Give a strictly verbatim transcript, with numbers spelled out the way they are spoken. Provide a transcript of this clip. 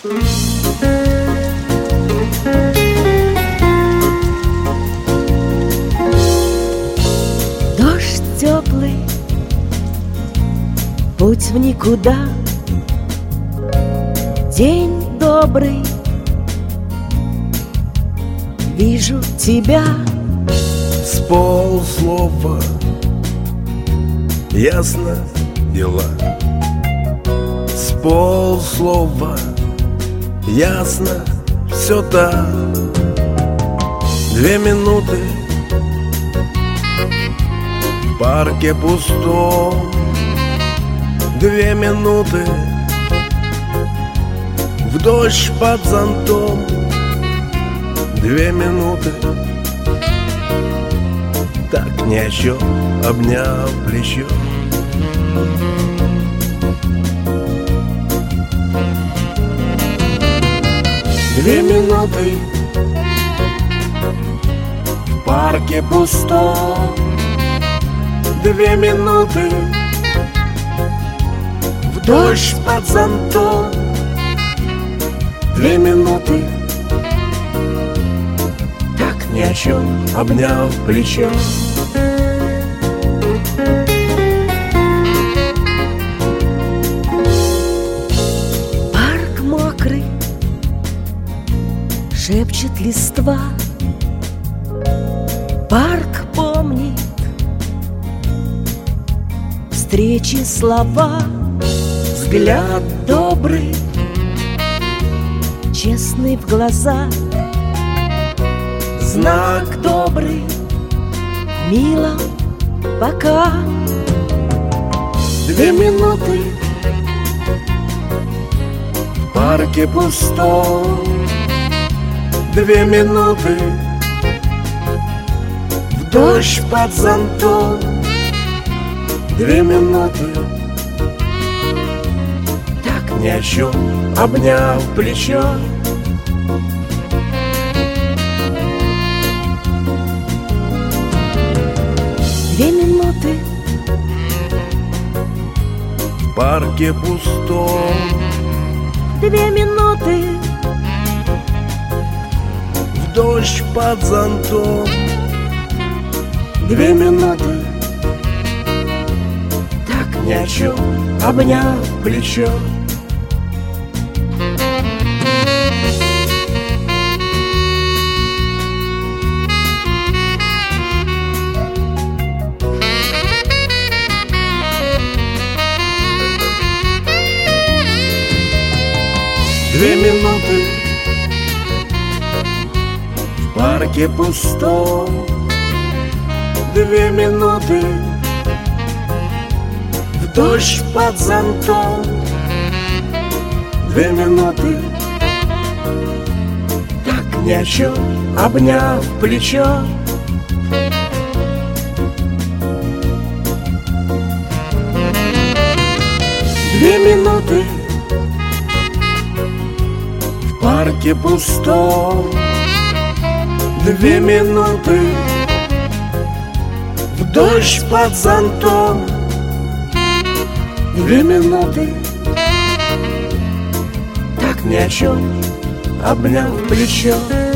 Дождь теплый, путь в никуда. День добрый, вижу тебя. С полслова ясно дела. С полслова ясно все так. Две минуты в парке пустом. Две минуты в дождь под зонтом. Две минуты так ни о чем, обняв плечо. Две минуты в парке пустом. Две минуты в дождь под зонтом. Две минуты так ни о чем, обняв плечо. Парк мокрый, шепчет листва. Парк помнит встречи, слова. Взгляд добрый, честный в глаза. Знак добрый, мило, пока. Две минуты в парке пустом. Две минуты в дождь под зонтом. Две минуты так ни о чем, обняв плечо. Две минуты в парке пустом. Две минуты в дождь под зонтом. Две минуты так ни о чем, обняв плечо. Две минуты в парке пустом. Две минуты в дождь под зонтом. Две минуты так ни о чем, обняв плечо. Две минуты в парке пустом. Две минуты в дождь под зонтом. Две минуты так ни о чем, обняв плечо.